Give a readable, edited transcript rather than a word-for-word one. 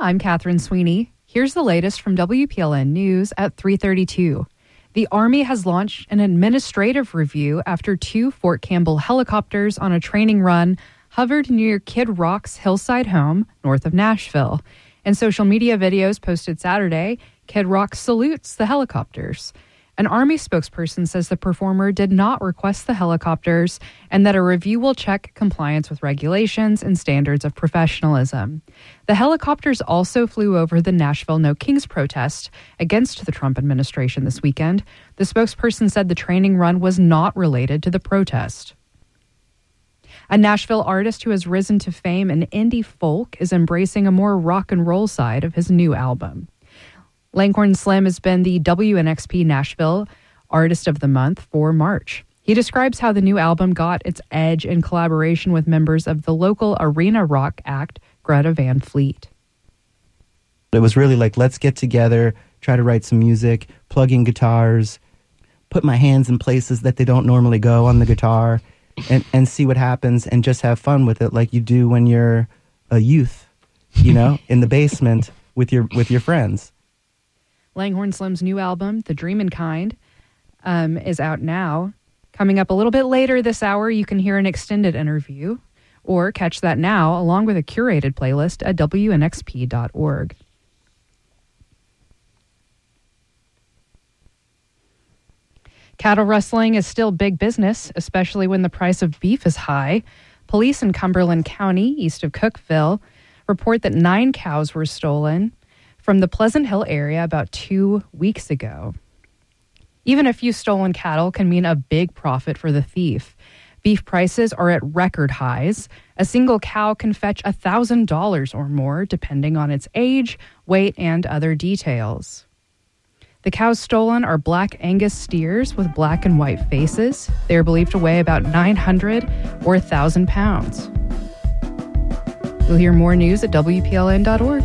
I'm Catherine Sweeney. Here's the latest from WPLN News at 3:32. The Army has launched an administrative review after 2 Fort Campbell helicopters on a training run hovered near Kid Rock's Hillside home north of Nashville. In social media videos posted Saturday, Kid Rock salutes the helicopters. An Army spokesperson says the performer did not request the helicopters and that a review will check compliance with regulations and standards of professionalism. The helicopters also flew over the Nashville No Kings protest against the Trump administration this weekend. The spokesperson said the training run was not related to the protest. A Nashville artist who has risen to fame in indie folk is embracing a more rock and roll side of his new album. Langhorne Slim has been the WNXP Nashville Artist of the Month for March. He describes how the new album got its edge in collaboration with members of the local arena rock act, Greta Van Fleet. It was really like, let's get together, try to write some music, plug in guitars, put my hands in places that they don't normally go on the guitar, and see what happens and just have fun with it like you do when you're a youth, you know, in the basement with your friends. Langhorne Slim's new album, The Dreamin' Kind, is out now. Coming up a little bit later this hour, you can hear an extended interview or catch that now along with a curated playlist at WNXP.org. Cattle rustling is still big business, especially when the price of beef is high. Police in Cumberland County, east of Cookeville, report that 9 cows were stolen from the Pleasant Hill area about 2 weeks ago. Even a few stolen cattle can mean a big profit for the thief. Beef prices are at record highs. A single cow can fetch $1,000 or more, depending on its age, weight, and other details. The cows stolen are Black Angus steers with black and white faces. They are believed to weigh about 900 or 1,000 pounds. You'll hear more news at WPLN.org.